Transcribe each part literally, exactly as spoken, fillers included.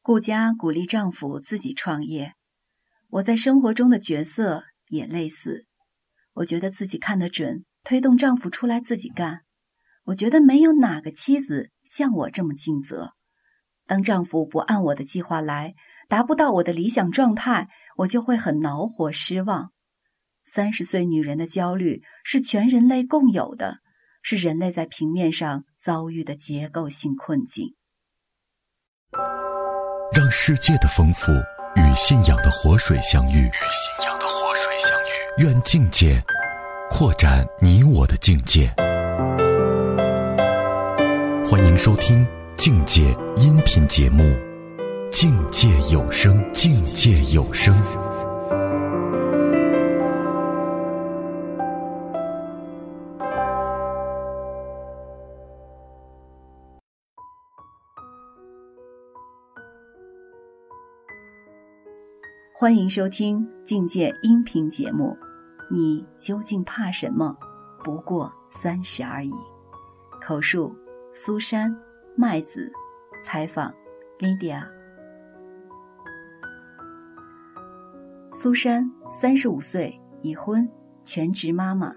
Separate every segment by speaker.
Speaker 1: 顾佳鼓励丈夫自己创业，我在生活中的角色也类似。我觉得自己看得准，推动丈夫出来自己干。我觉得没有哪个妻子像我这么尽责。当丈夫不按我的计划来，达不到我的理想状态，我就会很恼火失望。三十岁女人的焦虑是全人类共有的，是人类在平面上遭遇的结构性困境。
Speaker 2: 让世界的丰富与信仰的活水相遇，与信仰的活水相遇。愿境界扩展你我的境界。欢迎收听境界音频节目《境界有声》，境界有声。
Speaker 1: 欢迎收听境界音频节目，你究竟怕什么？不过三十而已。口述苏珊、麦子，采访 Lydia。 苏珊，三十五岁，已婚，全职妈妈。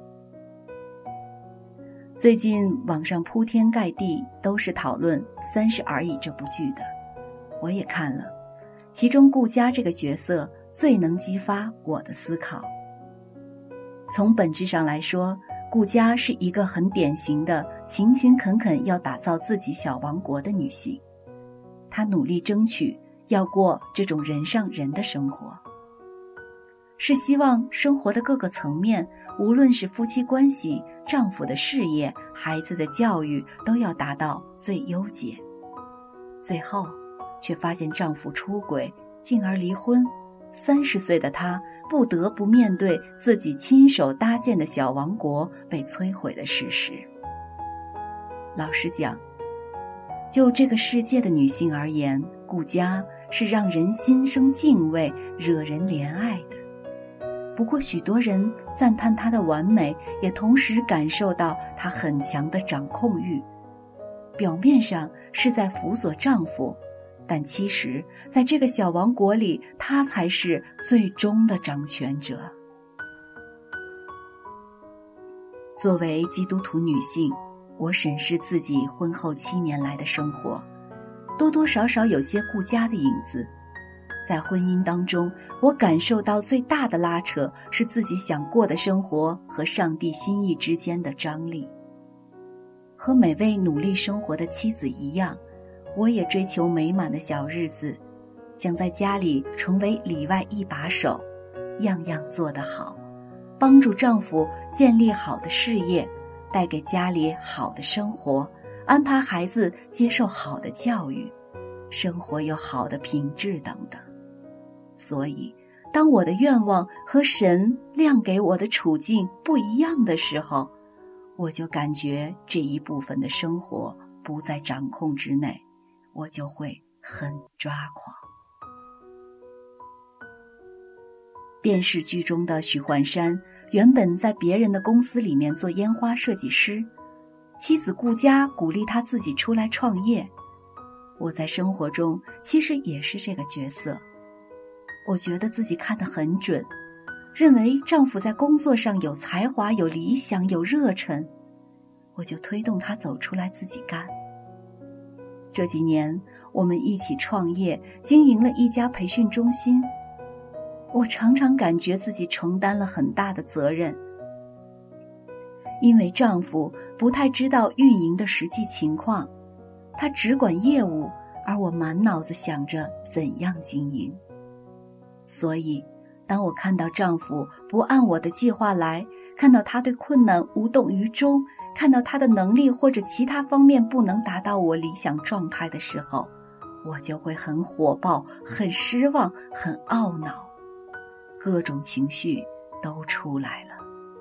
Speaker 1: 最近网上铺天盖地都是讨论《三十而已》这部剧的，我也看了。其中顾佳这个角色最能激发我的思考。从本质上来说，顾佳是一个很典型的勤勤恳恳要打造自己小王国的女性，她努力争取要过这种人上人的生活，是希望生活的各个层面，无论是夫妻关系、丈夫的事业、孩子的教育，都要达到最优解。最后却发现丈夫出轨，进而离婚。三十岁的她不得不面对自己亲手搭建的小王国被摧毁的事实。老实讲，就这个世界的女性而言，顾佳是让人心生敬畏、惹人怜爱的。不过许多人赞叹她的完美，也同时感受到她很强的掌控欲。表面上是在辅佐丈夫，但其实在这个小王国里，她才是最终的掌权者。作为基督徒女性，我审视自己婚后七年来的生活，多多少少有些顾佳的影子。在婚姻当中，我感受到最大的拉扯是自己想过的生活和上帝心意之间的张力。和每位努力生活的妻子一样，我也追求美满的小日子，想在家里成为里外一把手，样样做得好，帮助丈夫建立好的事业，带给家里好的生活，安排孩子接受好的教育，生活有好的品质等等。所以当我的愿望和神亮给我的处境不一样的时候，我就感觉这一部分的生活不在掌控之内，我就会很抓狂。电视剧中的许幻山原本在别人的公司里面做烟花设计师，妻子顾佳鼓励他自己出来创业。我在生活中其实也是这个角色，我觉得自己看得很准，认为丈夫在工作上有才华、有理想、有热忱，我就推动他走出来自己干。这几年我们一起创业，经营了一家培训中心。我常常感觉自己承担了很大的责任，因为丈夫不太知道运营的实际情况，他只管业务，而我满脑子想着怎样经营。所以当我看到丈夫不按我的计划来，看到他对困难无动于衷，看到他的能力或者其他方面不能达到我理想状态的时候，我就会很火爆、很失望、很懊恼，各种情绪都出来了。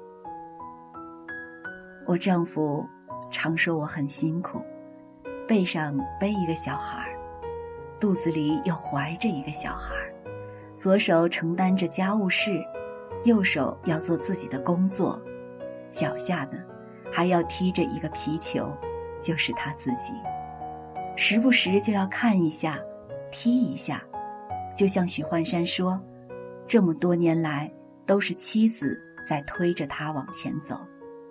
Speaker 1: 我丈夫常说我很辛苦，背上背一个小孩，肚子里又怀着一个小孩，左手承担着家务事，右手要做自己的工作，脚下呢还要踢着一个皮球，就是他自己。时不时就要看一下踢一下，就像许幻山说，这么多年来都是妻子在推着他往前走。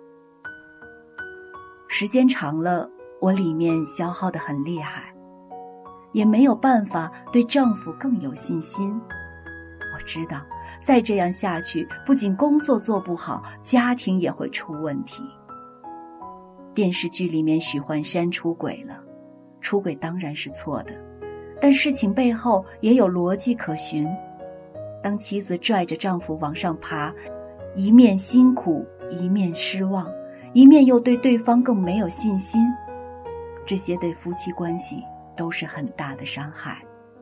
Speaker 1: 时间长了，我里面消耗得很厉害，也没有办法对丈夫更有信心。我知道再这样下去，不仅工作做不好，家庭也会出问题。电视剧里面许幻山出轨了，出轨当然是错的，但事情背后也有逻辑可循。当妻子拽着丈夫往上爬，一面辛苦，一面失望，一面又对对方更没有信心，这些对夫妻关系都是很大的伤害。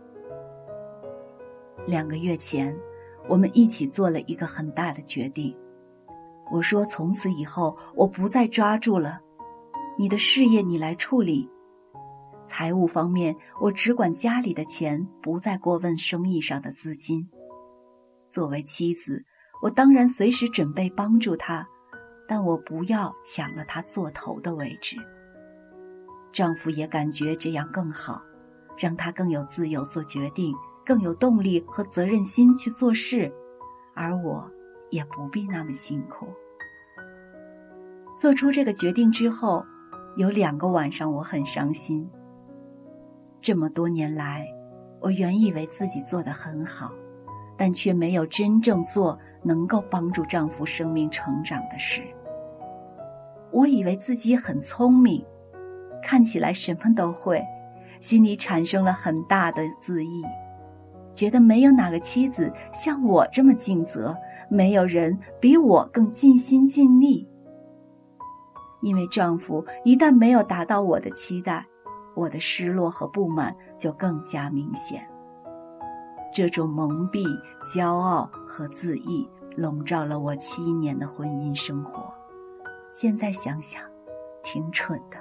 Speaker 1: 两个月前，我们一起做了一个很大的决定。我说从此以后我不再抓住了，你的事业你来处理，财务方面我只管家里的钱，不再过问生意上的资金。作为妻子，我当然随时准备帮助他，但我不要抢了他做头的位置。丈夫也感觉这样更好，让他更有自由做决定，更有动力和责任心去做事，而我也不必那么辛苦。做出这个决定之后，有两个晚上我很伤心。这么多年来，我原以为自己做得很好，但却没有真正做能够帮助丈夫生命成长的事。我以为自己很聪明，看起来什么都会，心里产生了很大的自义，觉得没有哪个妻子像我这么尽责，没有人比我更尽心尽力。因为丈夫一旦没有达到我的期待，我的失落和不满就更加明显。这种蒙蔽、骄傲和自义笼罩了我七年的婚姻生活，现在想想挺蠢的。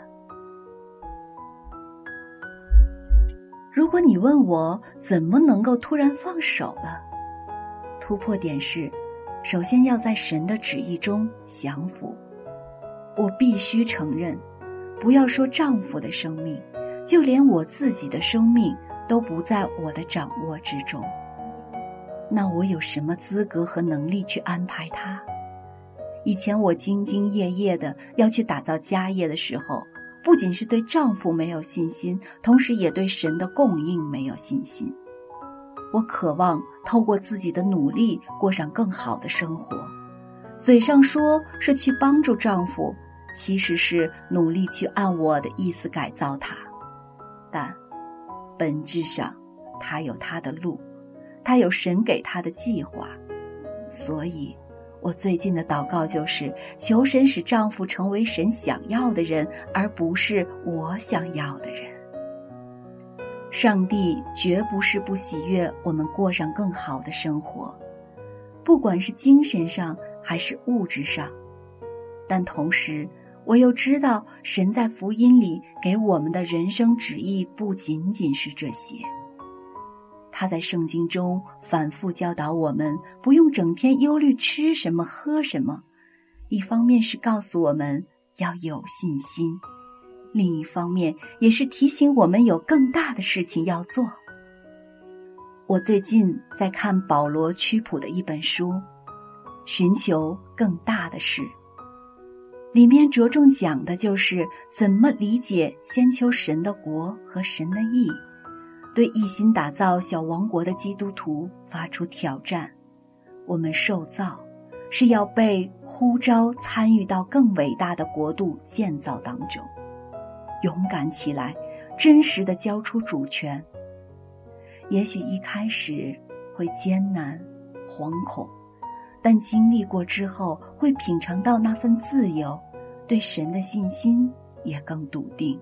Speaker 1: 如果你问我怎么能够突然放手了，突破点是，首先要在神的旨意中降服。我必须承认，不要说丈夫的生命，就连我自己的生命都不在我的掌握之中。那我有什么资格和能力去安排他？以前我兢兢业业的要去打造家业的时候，不仅是对丈夫没有信心，同时也对神的供应没有信心。我渴望透过自己的努力过上更好的生活，嘴上说是去帮助丈夫，其实是努力去按我的意思改造他。但本质上他有他的路，他有神给他的计划。所以我最近的祷告就是求神使丈夫成为神想要的人，而不是我想要的人。上帝绝不是不喜悦我们过上更好的生活，不管是精神上还是物质上。但同时我又知道神在福音里给我们的人生旨意不仅仅是这些。他在圣经中反复教导我们不用整天忧虑吃什么喝什么，一方面是告诉我们要有信心，另一方面也是提醒我们有更大的事情要做。我最近在看保罗·屈普的一本书《寻求更大的事》，里面着重讲的就是怎么理解先求神的国和神的义，对一心打造小王国的基督徒发出挑战。我们受造是要被呼召参与到更伟大的国度建造当中，勇敢起来，真实地交出主权。也许一开始会艰难惶恐，但经历过之后会品尝到那份自由，对神的信心也更笃定。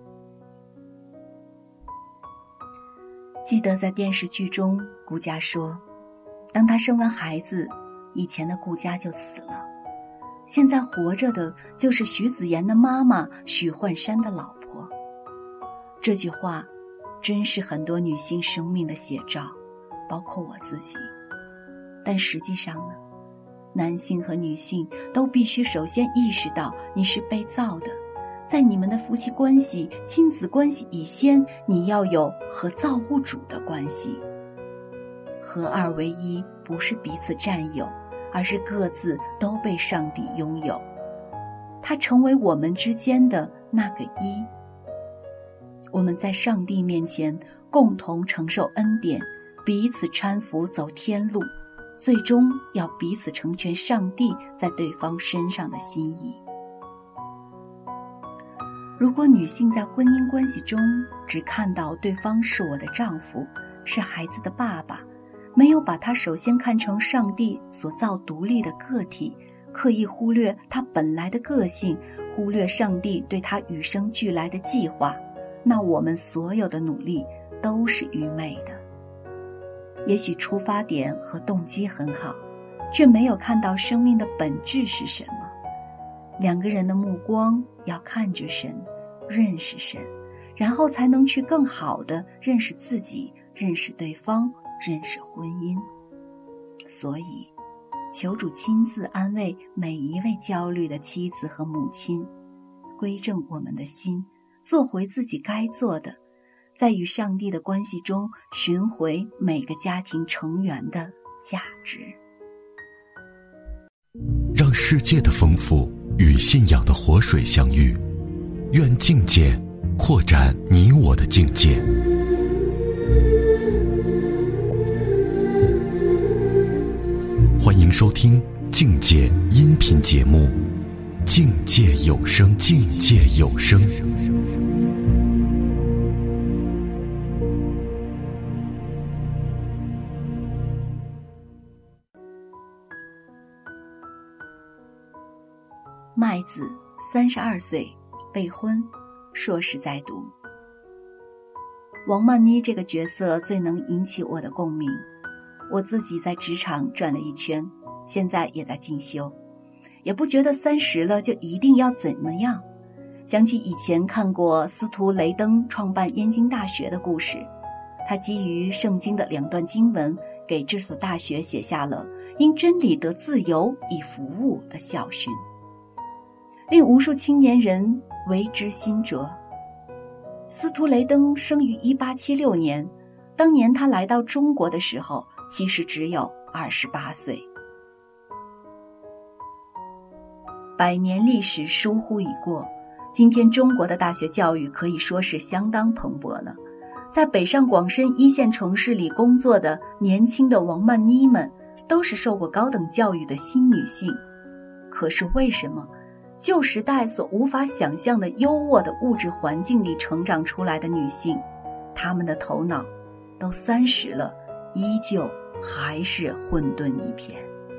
Speaker 1: 记得在电视剧中，顾佳说，当她生完孩子，以前的顾佳就死了，现在活着的就是徐子言的妈妈许幻山的老婆。这句话真是很多女性生命的写照，包括我自己。但实际上呢，男性和女性都必须首先意识到你是被造的， 在你们的夫妻关系、亲子关系以先，你要有和造物主的关系。合二为一不是彼此占有，而是各自都被上帝拥有，它成为我们之间的那个一。我们在上帝面前共同承受恩典，彼此搀扶走天路，最终要彼此成全上帝在对方身上的心意。如果女性在婚姻关系中只看到对方是我的丈夫，是孩子的爸爸，没有把他首先看成上帝所造独立的个体，刻意忽略他本来的个性，忽略上帝对他与生俱来的计划，那我们所有的努力都是愚昧的。也许出发点和动机很好，却没有看到生命的本质是什么。两个人的目光要看着神，认识神，然后才能去更好地认识自己，认识对方，认识婚姻。所以求主亲自安慰每一位焦虑的妻子和母亲，归正我们的心，做回自己该做的，在与上帝的关系中寻回每个家庭成员的价值。
Speaker 2: 让世界的丰富与信仰的活水相遇，愿境界扩展你我的境界。欢迎收听境界音频节目《境界有声》，境界有声。
Speaker 1: 麦子三十二岁，未婚，硕士在读。王曼妮这个角色最能引起我的共鸣。我自己在职场转了一圈，现在也在进修，也不觉得三十了就一定要怎么样。想起以前看过司徒雷登创办燕京大学的故事，他基于圣经的两段经文，给这所大学写下了因真理得自由以服务的校训，令无数青年人为之心折。司徒雷登生于一八七六年，当年他来到中国的时候其实只有二十八岁。百年历史疏忽已过，今天中国的大学教育可以说是相当蓬勃了。在北上广深一线城市里工作的年轻的王曼妮们，都是受过高等教育的新女性。可是为什么旧时代所无法想象的优渥的物质环境里成长出来的女性，她们的头脑都三十了，依旧还是混沌一片？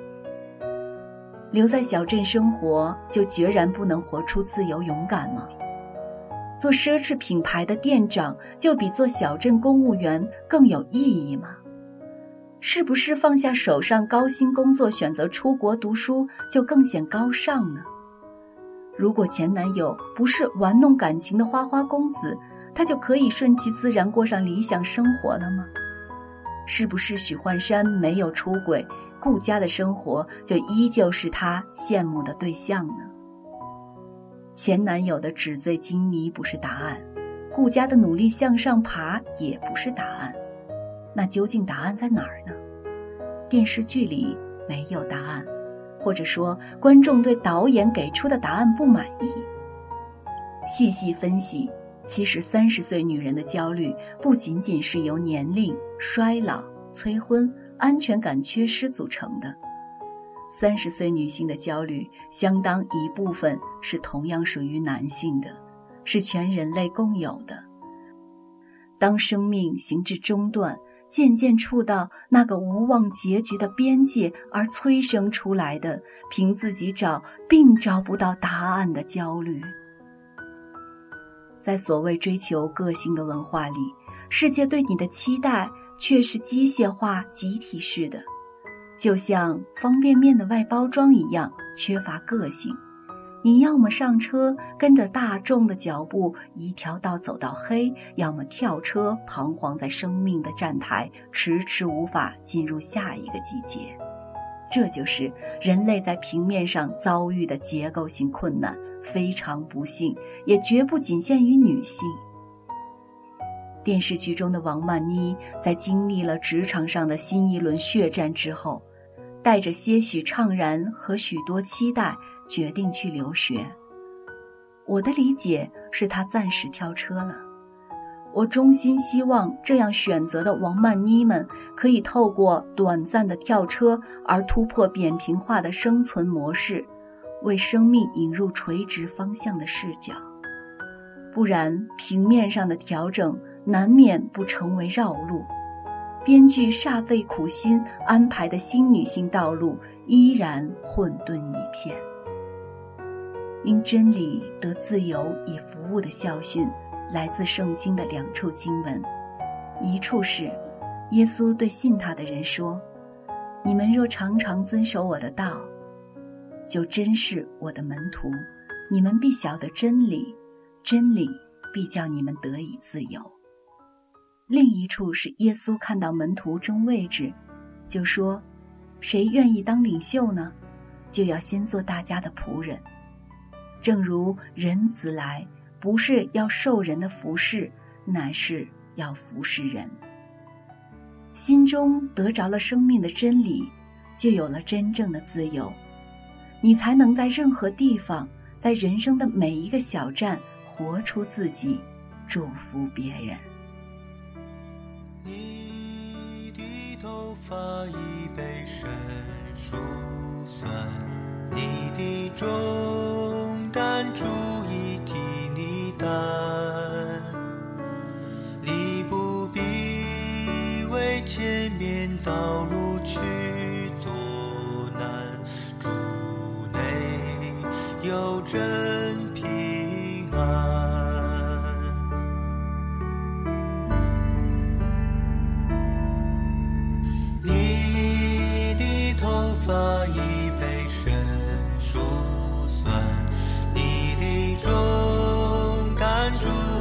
Speaker 1: 留在小镇生活就决然不能活出自由勇敢吗？做奢侈品牌的店长就比做小镇公务员更有意义吗？是不是放下手上高薪工作，选择出国读书就更显高尚呢？如果前男友不是玩弄感情的花花公子，他就可以顺其自然过上理想生活了吗？是不是许幻山没有出轨，顾家的生活就依旧是他羡慕的对象呢？前男友的纸醉金迷不是答案，顾家的努力向上爬也不是答案。那究竟答案在哪儿呢？电视剧里没有答案，或者说观众对导演给出的答案不满意。细细分析，其实三十岁女人的焦虑不仅仅是由年龄、衰老、催婚、安全感缺失组成的。三十岁女性的焦虑相当一部分是同样属于男性的，是全人类共有的。当生命行至中断，渐渐触到那个无望结局的边界而催生出来的，凭自己找并找不到答案的焦虑。在所谓追求个性的文化里，世界对你的期待却是机械化集体式的，就像方便面的外包装一样，缺乏个性。你要么上车跟着大众的脚步一条道走到黑，要么跳车彷徨在生命的站台，迟迟无法进入下一个季节。这就是人类在平面上遭遇的结构性困难， 非常不幸，也绝不仅限于女性。电视剧中的王曼妮在经历了职场上的新一轮血战之后，带着些许怅然和许多期待，决定去留学。我的理解是她暂时跳车了。我衷心希望这样选择的王曼妮们可以透过短暂的跳车而突破扁平化的生存模式，为生命引入垂直方向的视角。不然平面上的调整难免不成为绕路，编剧煞费苦心安排的新女性道路依然混沌一片。因真理得自由以服务的教训来自圣经的两处经文，一处是耶稣对信他的人说，你们若常常遵守我的道，就真是我的门徒，你们必晓得真理，真理必叫你们得以自由。另一处是耶稣看到门徒争位置，就说，谁愿意当领袖呢？就要先做大家的仆人。正如人子来，不是要受人的服侍，乃是要服侍人。心中得着了生命的真理，就有了真正的自由，你才能在任何地方，在人生的每一个小站活出自己，祝福别人。
Speaker 3: 你的头发已被神数算，你的重担主已替你担，你不必为前面道路去作难，主内有真平安。你的头发已被神数算，你的重担主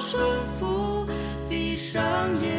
Speaker 3: 顺服，闭上眼